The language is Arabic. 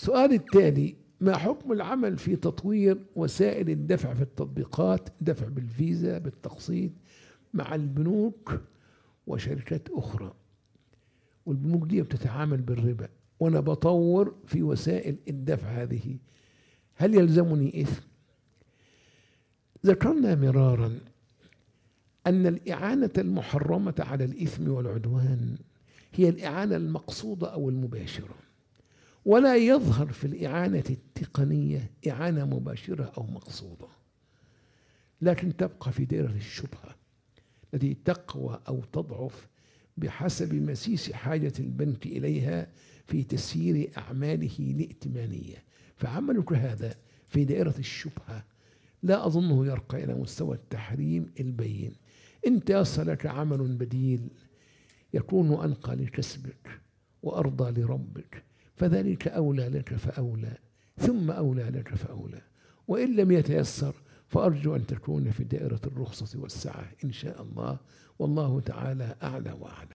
السؤال التالي: ما حكم العمل في تطوير وسائل الدفع في التطبيقات، دفع بالفيزا بالتقسيط مع البنوك وشركات أخرى؟ والبنوك دي بتتعامل بالربا، وأنا بطور في وسائل الدفع هذه، هل يلزمني إثم؟ ذكرنا مرارا أن الإعانة المحرمة على الإثم والعدوان هي الإعانة المقصودة أو المباشرة، ولا يظهر في الإعانة التقنية إعانة مباشرة أو مقصودة، لكن تبقى في دائرة الشبهة التي تقوى أو تضعف بحسب مسيس حاجة البنك إليها في تسيير أعماله الائتمانية. فعملك هذا في دائرة الشبهة لا أظنه يرقى إلى مستوى التحريم البين. إن تيسر لك عمل بديل يكون أنقى لكسبك وأرضى لربك فذلك أولى لك فأولى، ثم أولى لك فأولى. وإن لم يتيسر فأرجو أن تكون في دائرة الرخصة والسعة إن شاء الله، والله تعالى أعلى وأعلم.